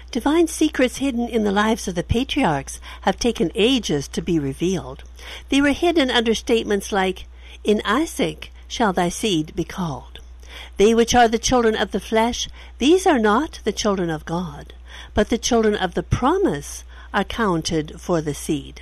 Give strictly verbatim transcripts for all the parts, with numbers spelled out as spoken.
Divine secrets hidden in the lives of the patriarchs have taken ages to be revealed. They were hidden under statements like, "In Isaac shall thy seed be called." They which are the children of the flesh, these are not the children of God, but the children of the promise are counted for the seed.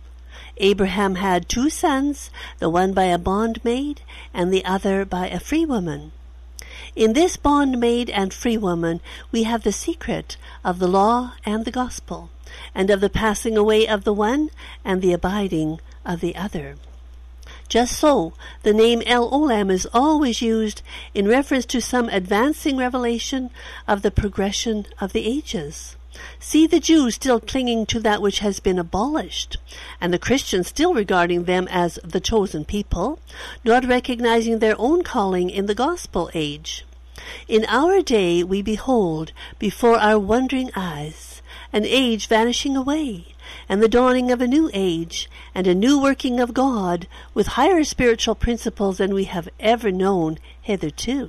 Abraham had two sons, the one by a bondmaid and the other by a free woman. In this bondmaid and free woman we have the secret of the law and the gospel, and of the passing away of the one and the abiding of the other. Just so, the name El Olam is always used in reference to some advancing revelation of the progression of the ages. See the Jews still clinging to that which has been abolished, and the Christians still regarding them as the chosen people, not recognizing their own calling in the gospel age. In our day we behold before our wondering eyes an age vanishing away, and the dawning of a new age, and a new working of God with higher spiritual principles than we have ever known hitherto.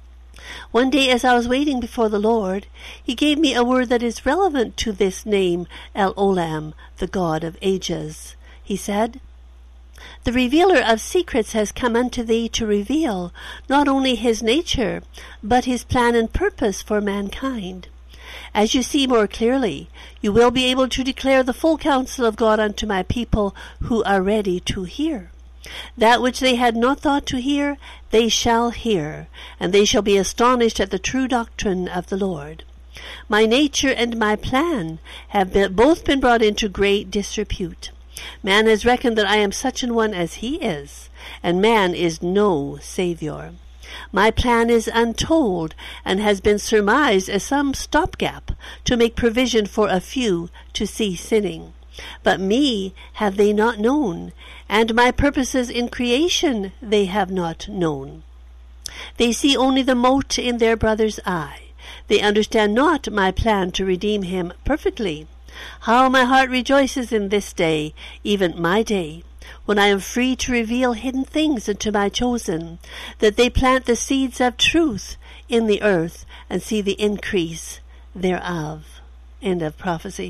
One day as I was waiting before the Lord, He gave me a word that is relevant to this name, El Olam, the God of ages. He said, "The revealer of secrets has come unto thee to reveal not only His nature, but His plan and purpose for mankind. As you see more clearly, you will be able to declare the full counsel of God unto my people who are ready to hear. That which they had not thought to hear, they shall hear, and they shall be astonished at the true doctrine of the Lord. My nature and my plan have been, both been brought into great disrepute. Man has reckoned that I am such an one as he is, and man is no Savior. My plan is untold, and has been surmised as some stopgap to make provision for a few to cease sinning. But me have they not known, and my purposes in creation they have not known. They see only the mote in their brother's eye. They understand not my plan to redeem him perfectly. How my heart rejoices in this day, even my day, when I am free to reveal hidden things unto my chosen, that they plant the seeds of truth in the earth and see the increase thereof." End of prophecy.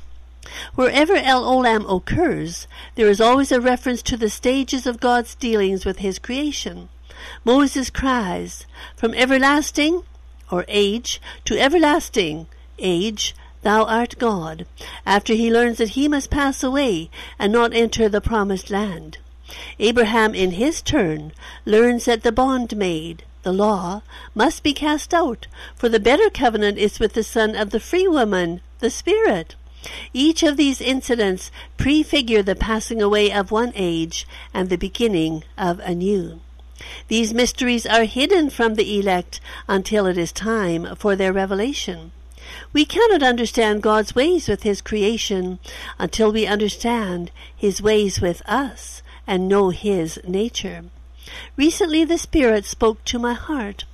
Wherever El Olam occurs, there is always a reference to the stages of God's dealings with His creation. Moses cries, "From everlasting, or age, to everlasting, age, Thou art God," after he learns that he must pass away and not enter the promised land. Abraham, in his turn, learns that the bondmaid, the law, must be cast out, for the better covenant is with the son of the free woman, the Spirit. Each of these incidents prefigure the passing away of one age and the beginning of a new. These mysteries are hidden from the elect until it is time for their revelation. We cannot understand God's ways with His creation until we understand His ways with us and know His nature. Recently the Spirit spoke to my heart.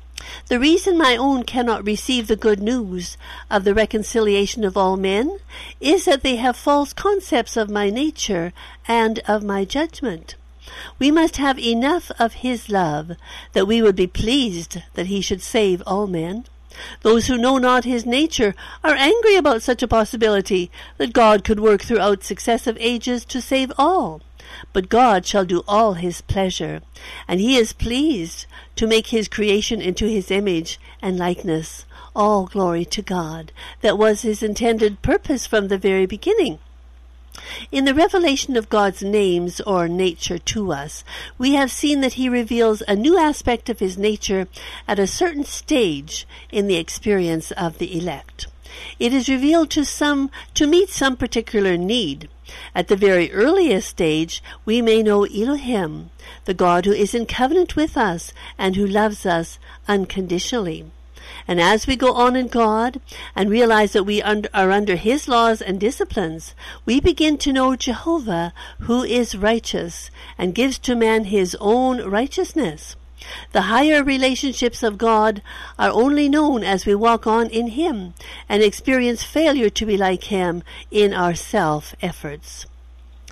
The reason my own cannot receive the good news of the reconciliation of all men is that they have false concepts of my nature and of my judgment. We must have enough of His love that we would be pleased that He should save all men. Those who know not His nature are angry about such a possibility, that God could work throughout successive ages to save all. But God shall do all His pleasure, and He is pleased to make His creation into His image and likeness. All glory to God. That was His intended purpose from the very beginning. In the revelation of God's names or nature to us, we have seen that He reveals a new aspect of His nature at a certain stage in the experience of the elect. It is revealed to some to meet some particular need. At the very earliest stage, we may know Elohim, the God who is in covenant with us and who loves us unconditionally. And as we go on in God and realize that we are under His laws and disciplines, we begin to know Jehovah, who is righteous and gives to man His own righteousness. The higher relationships of God are only known as we walk on in Him and experience failure to be like Him in our self-efforts.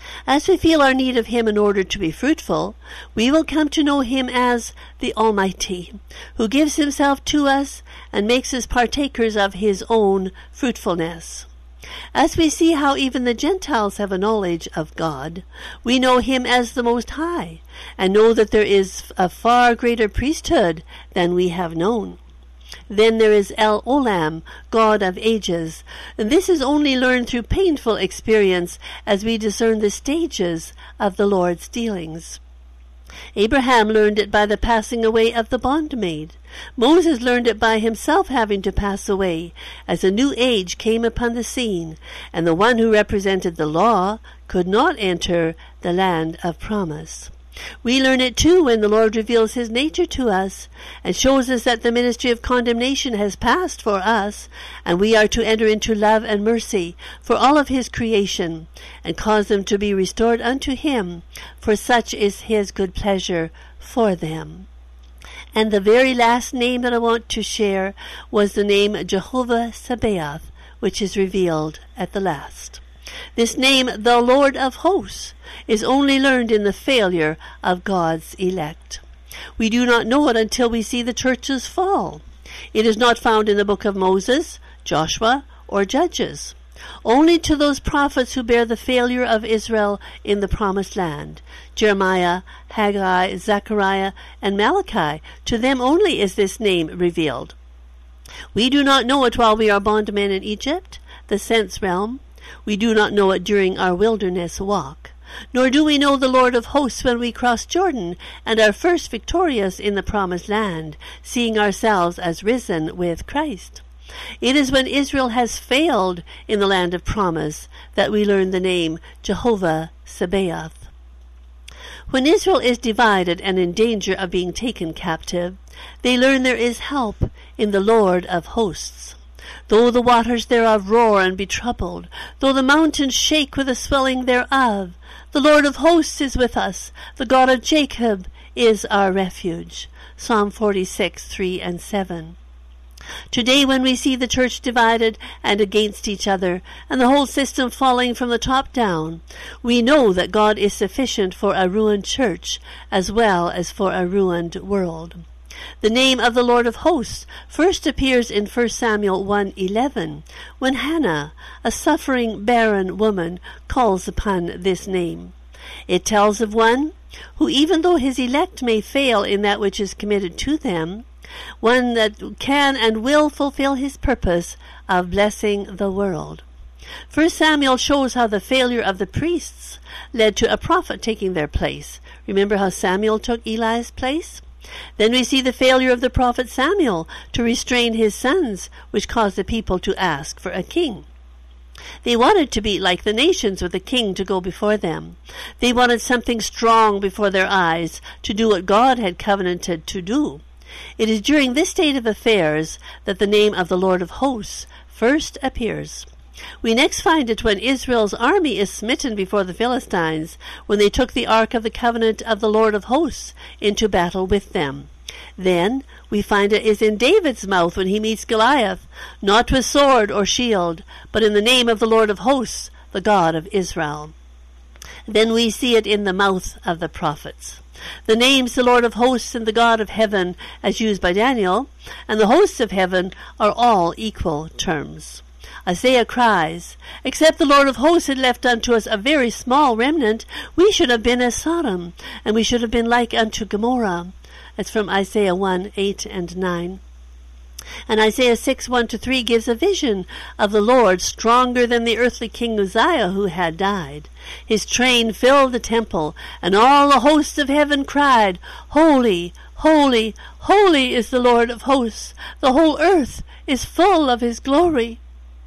As we feel our need of him in order to be fruitful, we will come to know him as the Almighty, who gives himself to us and makes us partakers of his own fruitfulness. As we see how even the Gentiles have a knowledge of God, we know him as the Most High, and know that there is a far greater priesthood than we have known. Then there is El Olam, God of ages, and this is only learned through painful experience as we discern the stages of the Lord's dealings. Abraham learned it by the passing away of the bondmaid. Moses learned it by himself having to pass away, as a new age came upon the scene, and the one who represented the law could not enter the land of promise. We learn it too when the Lord reveals his nature to us and shows us that the ministry of condemnation has passed for us, and we are to enter into love and mercy for all of his creation and cause them to be restored unto him, for such is his good pleasure for them. And the very last name that I want to share was the name Jehovah Sabaoth, which is revealed at the last. This name, the Lord of Hosts, is only learned in the failure of God's elect. We do not know it until we see the churches fall. It is not found in the book of Moses, Joshua, or Judges. Only to those prophets who bear the failure of Israel in the promised land, Jeremiah, Haggai, Zechariah, and Malachi, to them only is this name revealed. We do not know it while we are bondmen in Egypt, the sense realm. We do not know it during our wilderness walk. Nor do we know the Lord of hosts when we cross Jordan and are first victorious in the promised land, seeing ourselves as risen with Christ. It is when Israel has failed in the land of promise that we learn the name Jehovah Sabaoth. When Israel is divided and in danger of being taken captive, they learn there is help in the Lord of hosts. Though the waters thereof roar and be troubled, though the mountains shake with the swelling thereof, the Lord of hosts is with us. The God of Jacob is our refuge. Psalm forty-six, three and seven. Today, when we see the church divided and against each other, and the whole system falling from the top down, we know that God is sufficient for a ruined church as well as for a ruined world. The name of the Lord of hosts first appears in First Samuel one eleven, when Hannah, a suffering barren woman, calls upon this name. It tells of one who, even though his elect may fail in that which is committed to them, one that can and will fulfill his purpose of blessing the world. First Samuel shows how the failure of the priests led to a prophet taking their place. Remember how Samuel took Eli's place? Then we see the failure of the prophet Samuel to restrain his sons, which caused the people to ask for a king. They wanted to be like the nations with a king to go before them. They wanted something strong before their eyes to do what God had covenanted to do. It is during this state of affairs that the name of the Lord of hosts first appears. We next find it when Israel's army is smitten before the Philistines, when they took the ark of the covenant of the Lord of hosts into battle with them. Then we find it is in David's mouth when he meets Goliath, not with sword or shield, but in the name of the Lord of hosts, the God of Israel. Then we see it in the mouth of the prophets. The names the Lord of hosts and the God of heaven, as used by Daniel, and the hosts of heaven are all equal terms. Isaiah cries, "Except the Lord of hosts had left unto us a very small remnant, we should have been as Sodom, and we should have been like unto Gomorrah." That's from Isaiah one, eight and nine. And Isaiah six, one to three gives a vision of the Lord stronger than the earthly king Uzziah who had died. His train filled the temple, and all the hosts of heaven cried, "Holy, holy, holy is the Lord of hosts. The whole earth is full of his glory."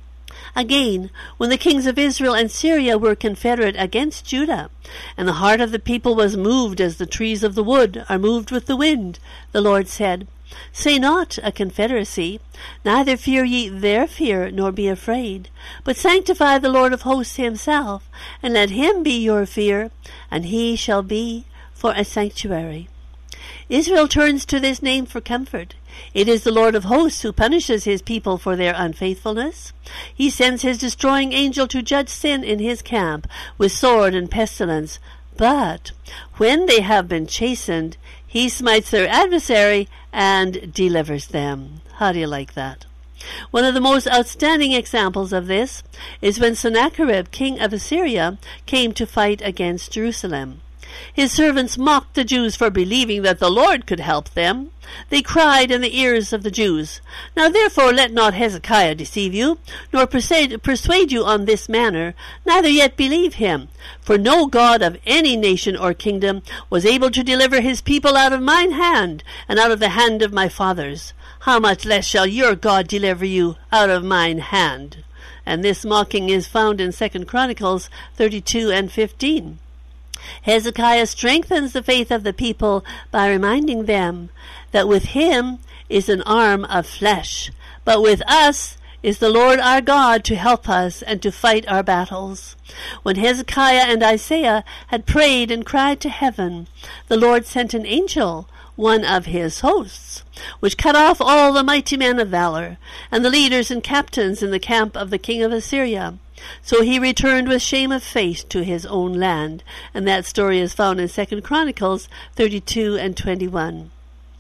Again, when the kings of Israel and Syria were confederate against Judah, and the heart of the people was moved as the trees of the wood are moved with the wind, the Lord said, "Say not a confederacy, neither fear ye their fear, nor be afraid, but sanctify the Lord of hosts himself, and let him be your fear, and he shall be for a sanctuary." Israel turns to this name for comfort. It is the Lord of hosts who punishes his people for their unfaithfulness. He sends his destroying angel to judge sin in his camp with sword and pestilence. But when they have been chastened, he smites their adversary and delivers them. How do you like that? One of the most outstanding examples of this is when Sennacherib, king of Assyria, came to fight against Jerusalem. His servants mocked the Jews for believing that the Lord could help them. They cried in the ears of the Jews, "Now therefore let not Hezekiah deceive you, nor persuade, persuade you on this manner, neither yet believe him. For no God of any nation or kingdom was able to deliver his people out of mine hand, and out of the hand of my fathers. How much less shall your God deliver you out of mine hand?" And this mocking is found in Second Chronicles thirty-two and fifteen. Hezekiah strengthens the faith of the people by reminding them that with him is an arm of flesh, but with us is the Lord our God to help us and to fight our battles. When Hezekiah and Isaiah had prayed and cried to heaven, the Lord sent an angel, one of his hosts, which cut off all the mighty men of valor, and the leaders and captains in the camp of the king of Assyria. So he returned with shame of face to his own land, and that story is found in Second Chronicles thirty-two and twenty-one.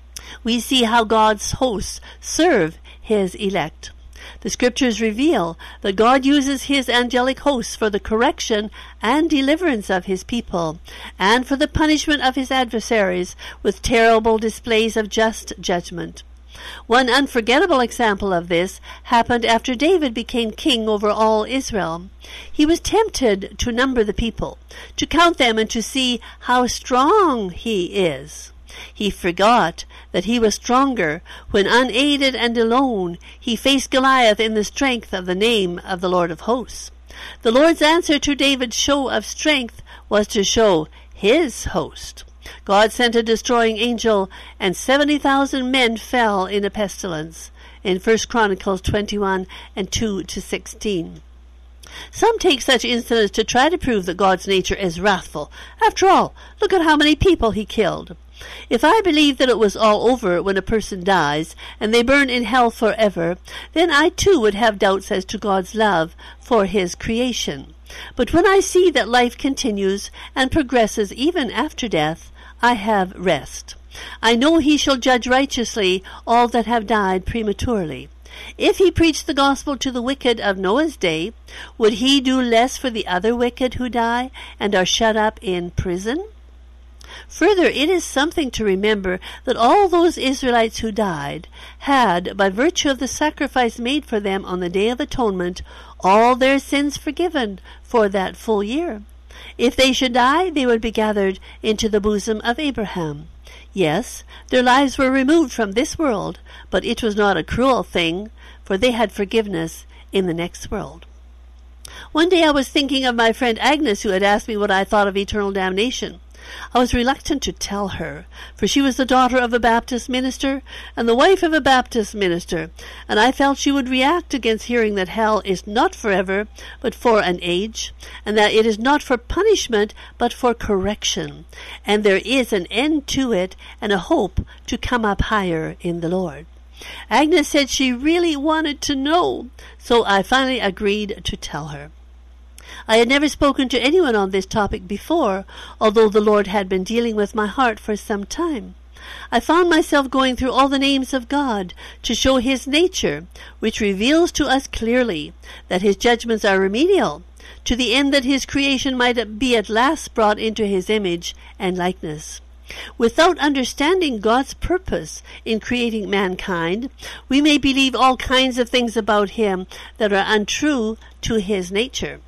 We see how God's hosts serve his elect. The scriptures reveal that God uses his angelic hosts for the correction and deliverance of his people, and for the punishment of his adversaries with terrible displays of just judgment. One unforgettable example of this happened after David became king over all Israel. He was tempted to number the people, to count them and to see how strong he is. He forgot that he was stronger when, unaided and alone, he faced Goliath in the strength of the name of the Lord of hosts. The Lord's answer to David's show of strength was to show his host. God sent a destroying angel, and seventy thousand men fell in a pestilence, in First Chronicles twenty-one and two to sixteen. Some take such incidents to try to prove that God's nature is wrathful. After all, look at how many people he killed. If I believed that it was all over when a person dies, and they burn in hell forever, then I too would have doubts as to God's love for his creation. But when I see that life continues and progresses even after death, I have rest. I know he shall judge righteously all that have died prematurely. If he preached the gospel to the wicked of Noah's day, would he do less for the other wicked who die and are shut up in prison? Further, it is something to remember that all those Israelites who died had, by virtue of the sacrifice made for them on the Day of Atonement, all their sins forgiven for that full year. If they should die, they would be gathered into the bosom of Abraham. Yes, their lives were removed from this world, but it was not a cruel thing, for they had forgiveness in the next world. One day I was thinking of my friend Agnes, who had asked me what I thought of eternal damnation. I was reluctant to tell her, for she was the daughter of a Baptist minister and the wife of a Baptist minister, and I felt she would react against hearing that hell is not forever, but for an age, and that it is not for punishment, but for correction, and there is an end to it and a hope to come up higher in the Lord. Agnes said she really wanted to know, so I finally agreed to tell her. I had never spoken to anyone on this topic before, although the Lord had been dealing with my heart for some time. I found myself going through all the names of God to show his nature, which reveals to us clearly that his judgments are remedial, to the end that his creation might be at last brought into his image and likeness. Without understanding God's purpose in creating mankind, we may believe all kinds of things about him that are untrue to his nature.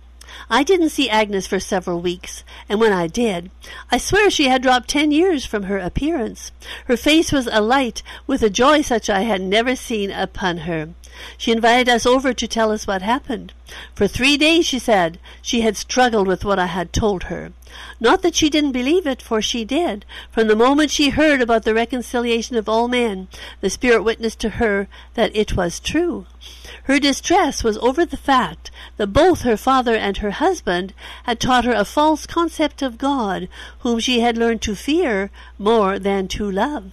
I didn't see Agnes for several weeks, and when I did, I swear she had dropped ten years from her appearance. Her face was alight with a joy such I had never seen upon her. She invited us over to tell us what happened. For three days, she said, she had struggled with what I had told her. Not that she didn't believe it, for she did. From the moment she heard about the reconciliation of all men, the Spirit witnessed to her that it was true. Her distress was over the fact that both her father and her husband had taught her a false concept of God, whom she had learned to fear more than to love.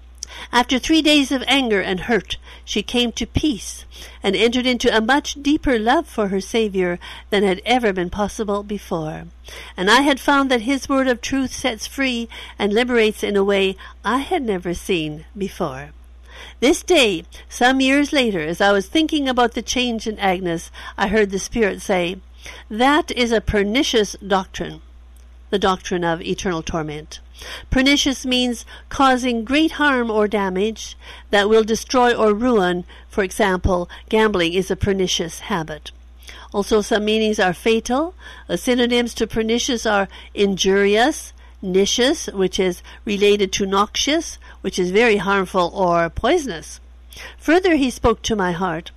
After three days of anger and hurt, she came to peace and entered into a much deeper love for her Savior than had ever been possible before. And I had found that His word of truth sets free and liberates in a way I had never seen before. This day, some years later, as I was thinking about the change in Agnes, I heard the Spirit say, "That is a pernicious doctrine," the doctrine of eternal torment. Pernicious means causing great harm or damage that will destroy or ruin. For example, gambling is a pernicious habit. Also, some meanings are fatal. The synonyms to pernicious are injurious, nicious, which is related to noxious, which is very harmful or poisonous. Further, he spoke to my heart.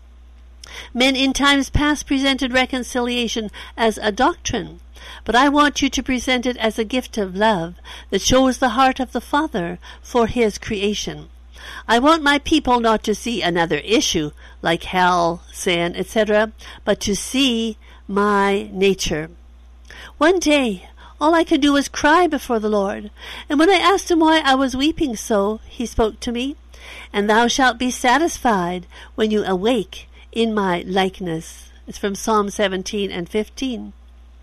Men in times past presented reconciliation as a doctrine, but I want you to present it as a gift of love that shows the heart of the Father for His creation. I want my people not to see another issue like hell, sin, et cetera, but to see my nature. One day, all I could do was cry before the Lord, and when I asked Him why I was weeping so, He spoke to me, "And thou shalt be satisfied when you awake in my likeness." It's from Psalm seventeen and fifteen.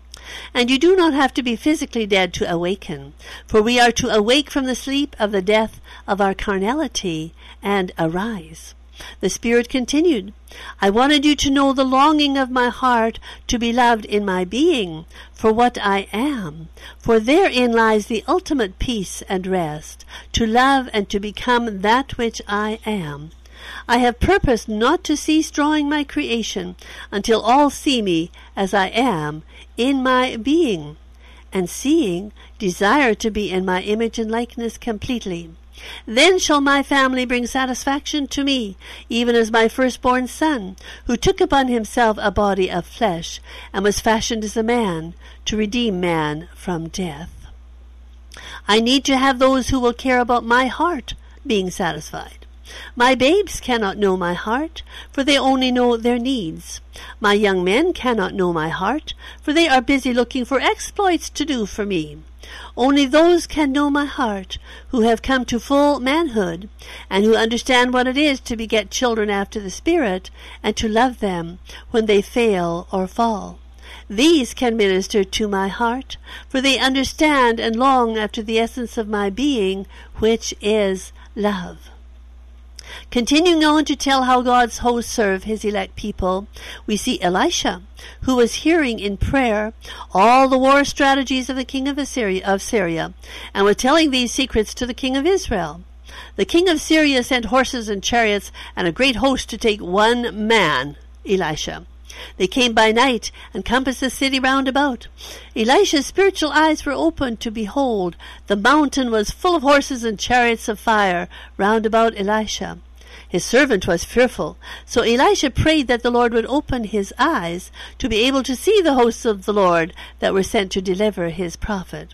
And you do not have to be physically dead to awaken, for we are to awake from the sleep of the death of our carnality and arise. The Spirit continued, "I wanted you to know the longing of my heart to be loved in my being for what I am, for therein lies the ultimate peace and rest, to love and to become that which I am. I have purposed not to cease drawing my creation until all see me as I am in my being, and seeing, desire to be in my image and likeness completely. Then shall my family bring satisfaction to me, even as my firstborn son, who took upon himself a body of flesh, and was fashioned as a man, to redeem man from death. I need to have those who will care about my heart being satisfied. My babes cannot know my heart, for they only know their needs. My young men cannot know my heart, for they are busy looking for exploits to do for me. Only those can know my heart who have come to full manhood, and who understand what it is to beget children after the Spirit, and to love them when they fail or fall. These can minister to my heart, for they understand and long after the essence of my being, which is love. Continuing on to tell how God's hosts serve His elect people, we see Elisha, who was hearing in prayer all the war strategies of the king of Assyria, of Syria, and was telling these secrets to the king of Israel. The king of Syria sent horses and chariots and a great host to take one man, Elisha. They came by night and compassed the city round about. Elisha's spiritual eyes were opened to behold. The mountain was full of horses and chariots of fire round about Elisha. His servant was fearful, so Elisha prayed that the Lord would open his eyes to be able to see the hosts of the Lord that were sent to deliver his prophet.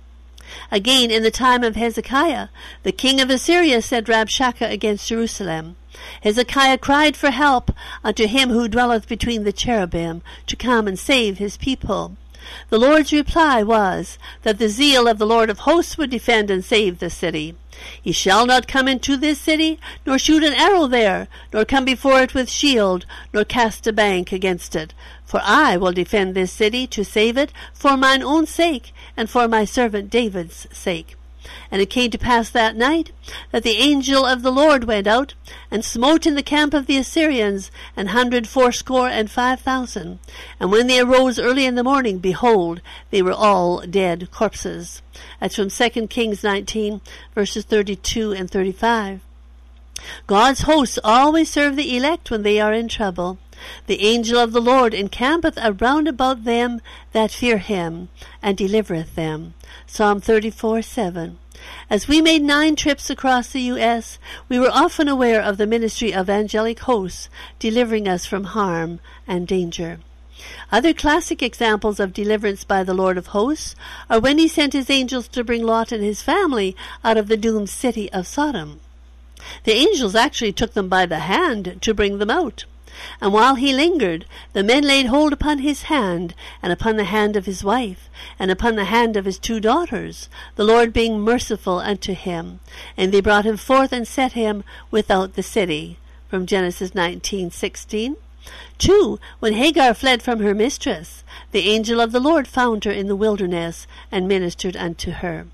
Again, in the time of Hezekiah, the king of Assyria sent Rabshakeh against Jerusalem. Hezekiah cried for help unto him who dwelleth between the cherubim, to come and save his people. The Lord's reply was that the zeal of the Lord of hosts would defend and save the city. He shall not come into this city, nor shoot an arrow there, nor come before it with shield, nor cast a bank against it. For I will defend this city to save it for mine own sake, and for my servant David's sake. And it came to pass that night that the angel of the Lord went out, and smote in the camp of the Assyrians an hundred fourscore and five thousand. And when they arose early in the morning, behold, they were all dead corpses. That's from Second Kings nineteen, verses thirty-two and thirty-five. God's hosts always serve the elect when they are in trouble. The angel of the Lord encampeth around about them that fear him, and delivereth them. Psalm thirty-four, seven. As we made nine trips across the U S, we were often aware of the ministry of angelic hosts delivering us from harm and danger. Other classic examples of deliverance by the Lord of hosts are when he sent his angels to bring Lot and his family out of the doomed city of Sodom. The angels actually took them by the hand to bring them out. And while he lingered, the men laid hold upon his hand, and upon the hand of his wife, and upon the hand of his two daughters, the Lord being merciful unto him. And they brought him forth and set him without the city. From Genesis nineteen sixteen. Two, when Hagar fled from her mistress, the angel of the Lord found her in the wilderness, and ministered unto her.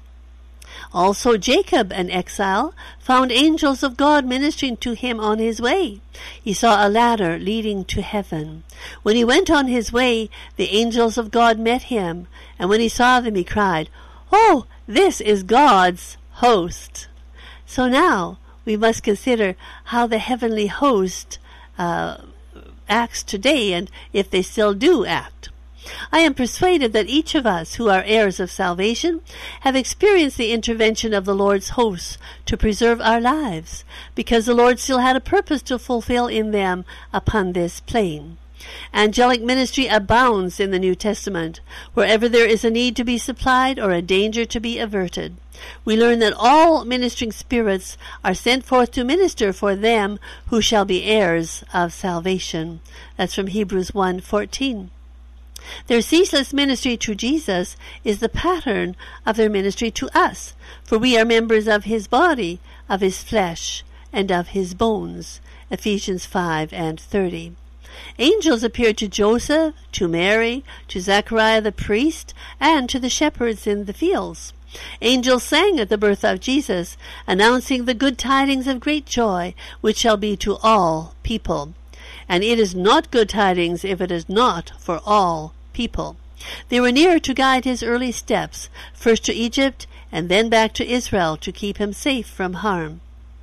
Also Jacob, an exile, found angels of God ministering to him on his way. He saw a ladder leading to heaven. When he went on his way, the angels of God met him, and when he saw them he cried, "Oh, this is God's host." So now we must consider how the heavenly host uh, acts today, and if they still do act. I am persuaded that each of us who are heirs of salvation have experienced the intervention of the Lord's hosts to preserve our lives, because the Lord still had a purpose to fulfill in them upon this plane. Angelic ministry abounds in the New Testament, wherever there is a need to be supplied or a danger to be averted. We learn that all ministering spirits are sent forth to minister for them who shall be heirs of salvation. That's from Hebrews one fourteen. Their ceaseless ministry to Jesus is the pattern of their ministry to us, for we are members of his body, of his flesh, and of his bones. Ephesians five and thirty. Angels appeared to Joseph, to Mary, to Zechariah the priest, and to the shepherds in the fields. Angels sang at the birth of Jesus, announcing the good tidings of great joy, which shall be to all people. And it is not good tidings if it is not for all people. They were near to guide his early steps, first to Egypt and then back to Israel to keep him safe from harm.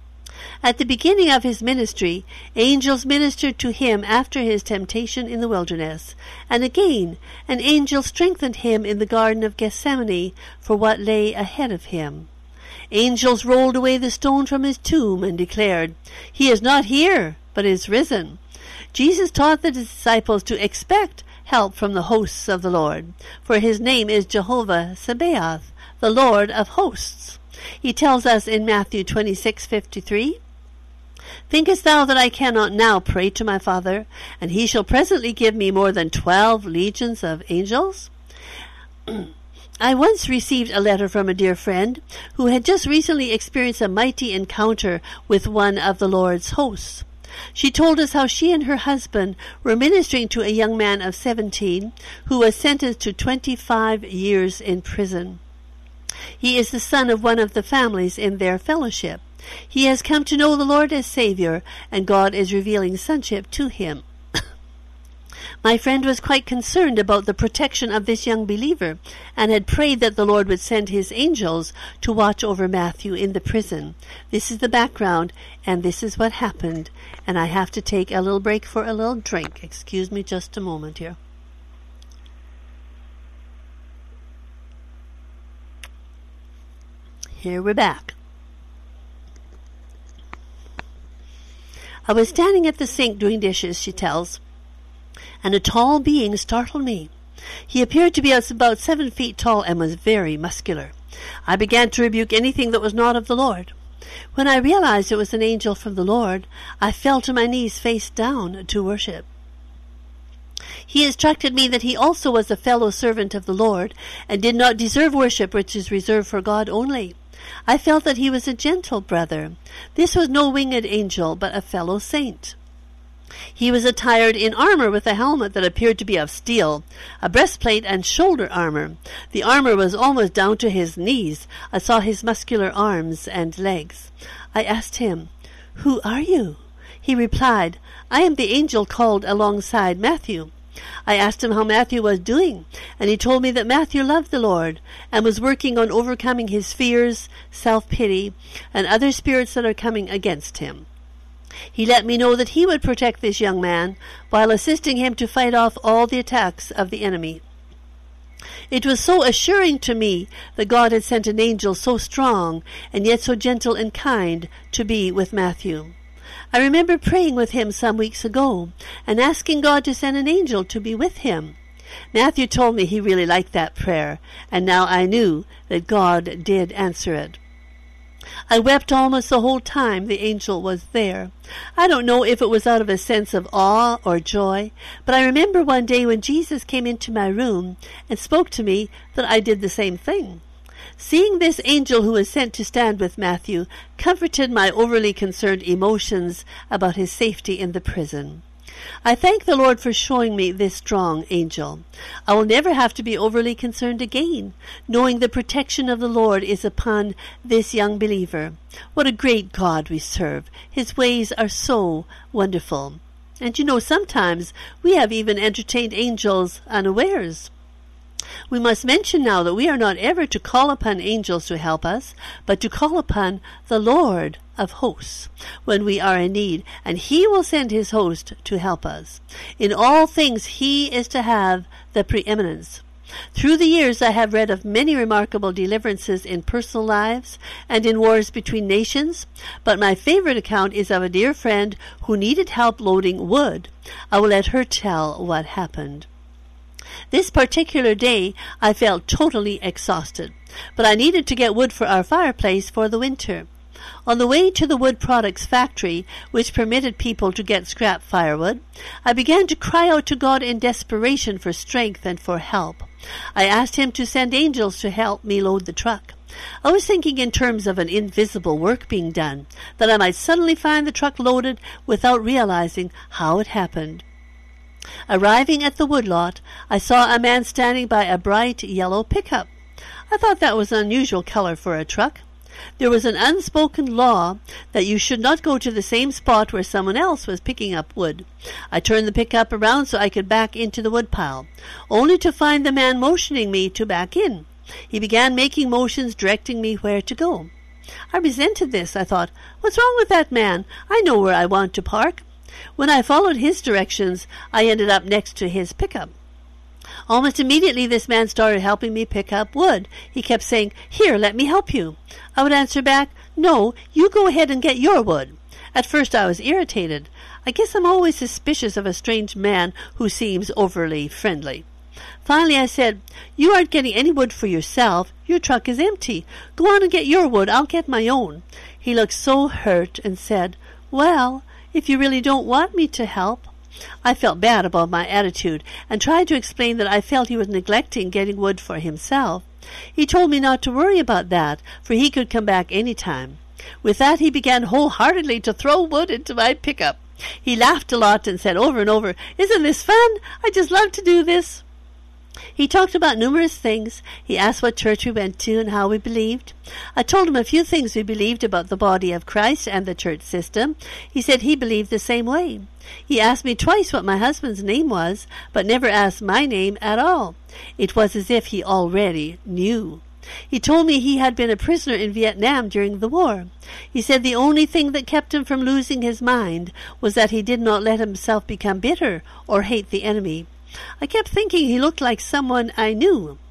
At the beginning of his ministry, angels ministered to him after his temptation in the wilderness, and again an angel strengthened him in the Garden of Gethsemane for what lay ahead of him. Angels rolled away the stone from his tomb and declared, "He is not here, but is risen." Jesus taught the disciples to expect help from the hosts of the Lord, for his name is Jehovah Sabaoth, the Lord of hosts. He tells us in Matthew twenty-six fifty-three, "Thinkest thou that I cannot now pray to my Father, and he shall presently give me more than twelve legions of angels?" I once received a letter from a dear friend who had just recently experienced a mighty encounter with one of the Lord's hosts. She told us how she and her husband were ministering to a young man of seventeen who was sentenced to twenty-five years in prison. He is the son of one of the families in their fellowship. He has come to know the Lord as Savior, and God is revealing sonship to him. My friend was quite concerned about the protection of this young believer, and had prayed that the Lord would send his angels to watch over Matthew in the prison. This is the background, and this is what happened. And I have to take a little break for a little drink. Excuse me just a moment here. Here we're back. I was standing at the sink doing dishes, she tells, and a tall being startled me. He appeared to be about seven feet tall and was very muscular. I began to rebuke anything that was not of the Lord. When I realized it was an angel from the Lord, I fell to my knees face down to worship. He instructed me that he also was a fellow servant of the Lord, and did not deserve worship which is reserved for God only. I felt that he was a gentle brother. This was no winged angel, but a fellow saint. He was attired in armor with a helmet that appeared to be of steel, a breastplate and shoulder armor. The armor was almost down to his knees. I saw his muscular arms and legs. I asked him, "Who are you?" He replied, "I am the angel called alongside Matthew." I asked him how Matthew was doing, and he told me that Matthew loved the Lord and was working on overcoming his fears, self-pity, and other spirits that are coming against him. He let me know that he would protect this young man while assisting him to fight off all the attacks of the enemy. It was so assuring to me that God had sent an angel so strong and yet so gentle and kind to be with Matthew. I remember praying with him some weeks ago and asking God to send an angel to be with him. Matthew told me he really liked that prayer, and now I knew that God did answer it. I wept almost the whole time the angel was there. I don't know if it was out of a sense of awe or joy, but I remember one day when Jesus came into my room and spoke to me that I did the same thing. Seeing this angel who was sent to stand with Matthew comforted my overly concerned emotions about his safety in the prison. I thank the Lord for showing me this strong angel. I will never have to be overly concerned again, knowing the protection of the Lord is upon this young believer. What a great God we serve. His ways are so wonderful. And you know, sometimes we have even entertained angels unawares. We must mention now that we are not ever to call upon angels to help us, but to call upon the Lord of hosts when we are in need, and he will send his host to help us. In all things he is to have the preeminence. Through the years I have read of many remarkable deliverances in personal lives and in wars between nations, but my favorite account is of a dear friend who needed help loading wood. I will let her tell what happened. This particular day I felt totally exhausted, but I needed to get wood for our fireplace for the winter. On the way to the wood products factory, which permitted people to get scrap firewood, I began to cry out to God in desperation for strength and for help. I asked him to send angels to help me load the truck. I was thinking in terms of an invisible work being done, that I might suddenly find the truck loaded without realizing how it happened. Arriving at the woodlot, I saw a man standing by a bright yellow pickup. I thought that was an unusual color for a truck. There was an unspoken law that you should not go to the same spot where someone else was picking up wood. I turned the pickup around so I could back into the woodpile, only to find the man motioning me to back in. He began making motions directing me where to go. I resented this. I thought, what's wrong with that man? I know where I want to park. When I followed his directions, I ended up next to his pickup. Almost immediately, this man started helping me pick up wood. He kept saying, "Here, let me help you." I would answer back, "No, you go ahead and get your wood." At first, I was irritated. I guess I'm always suspicious of a strange man who seems overly friendly. Finally, I said, "You aren't getting any wood for yourself. Your truck is empty. Go on and get your wood. I'll get my own." He looked so hurt and said, "Well, if you really don't want me to help." I felt bad about my attitude and tried to explain that I felt he was neglecting getting wood for himself. He told me not to worry about that, for he could come back any time. With that, he began wholeheartedly to throw wood into my pickup. He laughed a lot and said over and over, "Isn't this fun? I just love to do this." He talked about numerous things. He asked what church we went to and how we believed. I told him a few things we believed about the body of Christ and the church system. He said he believed the same way. He asked me twice what my husband's name was, but never asked my name at all. It was as if he already knew. He told me he had been a prisoner in Vietnam during the war. He said the only thing that kept him from losing his mind was that he did not let himself become bitter or hate the enemy. I kept thinking he looked like someone I knew.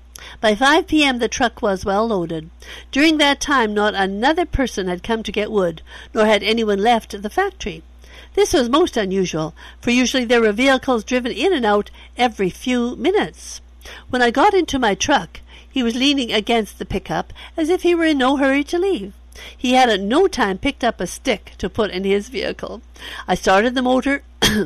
By five p.m. the truck was well loaded. During that time not another person had come to get wood, nor had anyone left the factory. This was most unusual, for usually there were vehicles driven in and out every few minutes. When I got into my truck, he was leaning against the pickup as if he were in no hurry to leave. He had at no time picked up a stick to put in his vehicle. I started the motor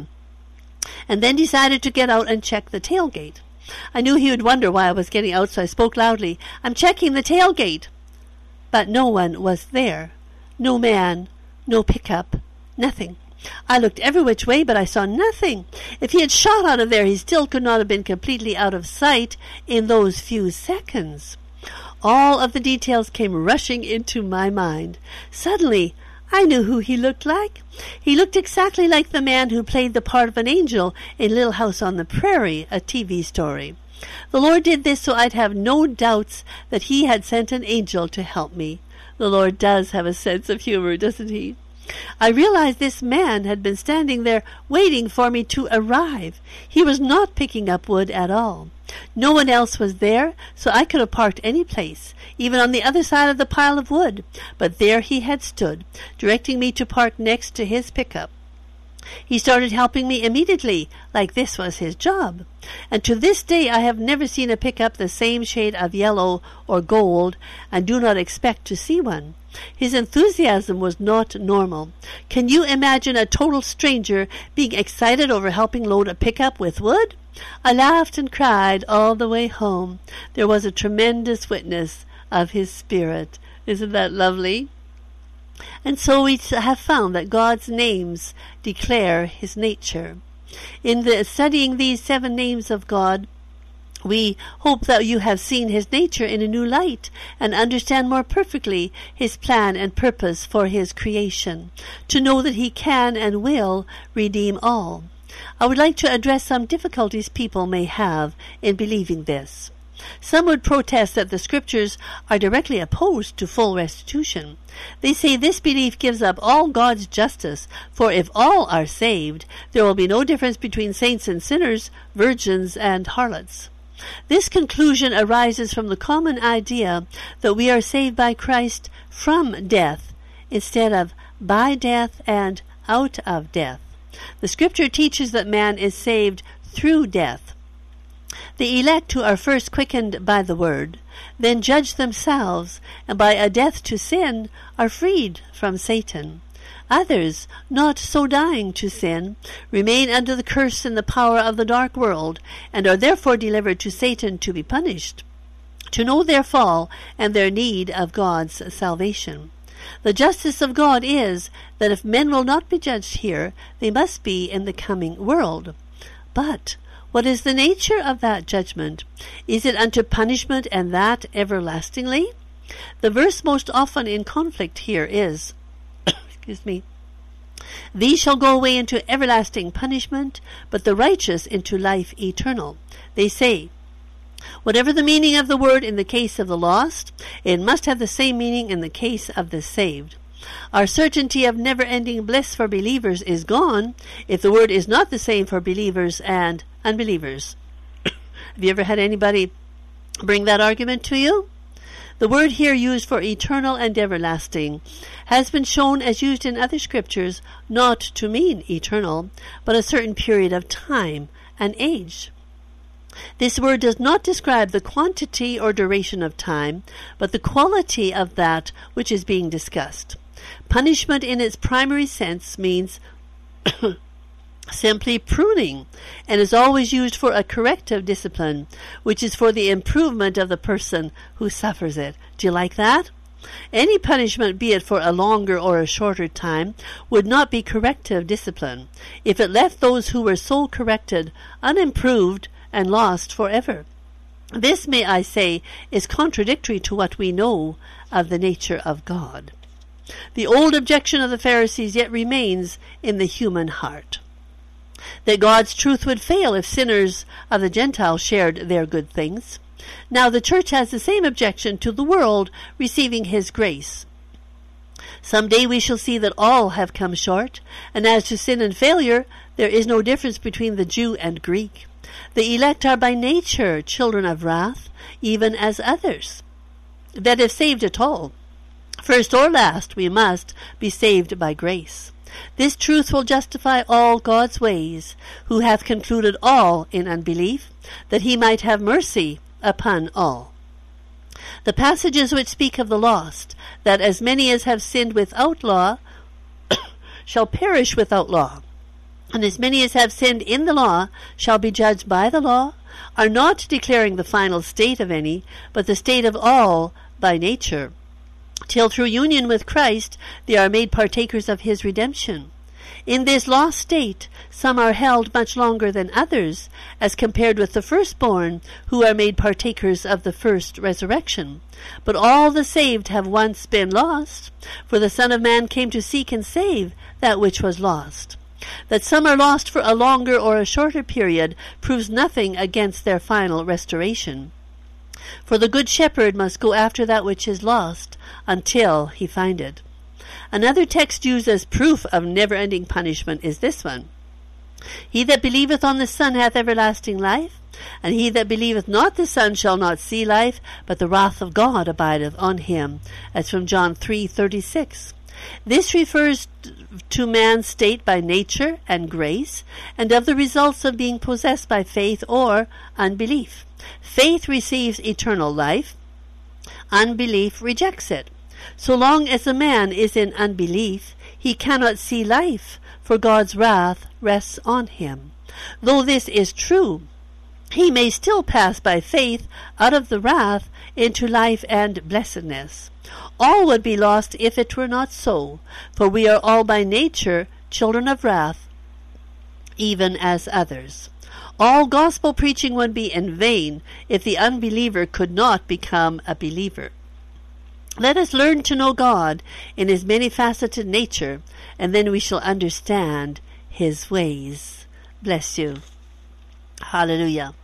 and then decided to get out and check the tailgate. I knew he would wonder why I was getting out, so I spoke loudly, "I'm checking the tailgate." But no one was there. No man, no pickup, nothing. I looked every which way, but I saw nothing. If he had shot out of there, he still could not have been completely out of sight in those few seconds. All of the details came rushing into my mind. Suddenly, I knew who he looked like. He looked exactly like the man who played the part of an angel in Little House on the Prairie, a T V story. The Lord did this so I'd have no doubts that he had sent an angel to help me. The Lord does have a sense of humor, doesn't he? I realized this man had been standing there waiting for me to arrive. He was not picking up wood at all. No one else was there, so I could have parked any place, even on the other side of the pile of wood. But there he had stood, directing me to park next to his pickup. He started helping me immediately, like this was his job. And to this day I have never seen a pickup the same shade of yellow or gold, and do not expect to see one. His enthusiasm was not normal. Can you imagine a total stranger being excited over helping load a pickup with wood? I laughed and cried all the way home. There was a tremendous witness of his spirit. Isn't that lovely? And so we have found that God's names declare his nature. In the, studying these seven names of God, we hope that you have seen his nature in a new light and understand more perfectly his plan and purpose for his creation, to know that he can and will redeem all. I would like to address some difficulties people may have in believing this. Some would protest that the scriptures are directly opposed to full restitution. They say this belief gives up all God's justice, for if all are saved, there will be no difference between saints and sinners, virgins and harlots. This conclusion arises from the common idea that we are saved by Christ from death, instead of by death and out of death. The scripture teaches that man is saved through death. The elect who are first quickened by the word, then judge themselves, and by a death to sin are freed from Satan. Others, not so dying to sin, remain under the curse and the power of the dark world, and are therefore delivered to Satan to be punished, to know their fall and their need of God's salvation. The justice of God is that if men will not be judged here, they must be in the coming world. But what is the nature of that judgment? Is it unto punishment, and that everlastingly? The verse most often in conflict here is, excuse me, these shall go away into everlasting punishment, but the righteous into life eternal. They say, whatever the meaning of the word in the case of the lost, it must have the same meaning in the case of the saved. Our certainty of never-ending bliss for believers is gone if the word is not the same for believers and unbelievers. Have you ever had anybody bring that argument to you? The word here used for eternal and everlasting has been shown as used in other scriptures not to mean eternal, but a certain period of time and age. This word does not describe the quantity or duration of time, but the quality of that which is being discussed. Punishment in its primary sense means simply pruning, and is always used for a corrective discipline, which is for the improvement of the person who suffers it. Do you like that? Any punishment, be it for a longer or a shorter time, would not be corrective discipline if it left those who were so corrected unimproved and lost forever. This, may I say, is contradictory to what we know of the nature of God. The old objection of the Pharisees yet remains in the human heart, that God's truth would fail if sinners of the Gentiles shared their good things. Now the church has the same objection to the world receiving his grace. Some day we shall see that all have come short, and as to sin and failure, there is no difference between the Jew and Greek. The elect are by nature children of wrath, even as others. That if saved at all, first or last, we must be saved by grace. This truth will justify all God's ways, who hath concluded all in unbelief, that he might have mercy upon all. The passages which speak of the lost, that as many as have sinned without law shall perish without law, and as many as have sinned in the law shall be judged by the law, are not declaring the final state of any, but the state of all by nature, till through union with Christ they are made partakers of his redemption. In this lost state, some are held much longer than others, as compared with the firstborn, who are made partakers of the first resurrection. But all the saved have once been lost, for the Son of Man came to seek and save that which was lost. That some are lost for a longer or a shorter period proves nothing against their final restoration. For the good shepherd must go after that which is lost until he find it. Another text used as proof of never-ending punishment is this one. He that believeth on the Son hath everlasting life, and he that believeth not the Son shall not see life, but the wrath of God abideth on him. That's from John three thirty-six. This refers to man's state by nature and grace, and of the results of being possessed by faith or unbelief. Faith receives eternal life. Unbelief rejects it. So long as a man is in unbelief, he cannot see life, for God's wrath rests on him. Though this is true, he may still pass by faith out of the wrath into life and blessedness. All would be lost if it were not so, for we are all by nature children of wrath, even as others. All gospel preaching would be in vain if the unbeliever could not become a believer. Let us learn to know God in his many-faceted nature, and then we shall understand his ways. Bless you. Hallelujah.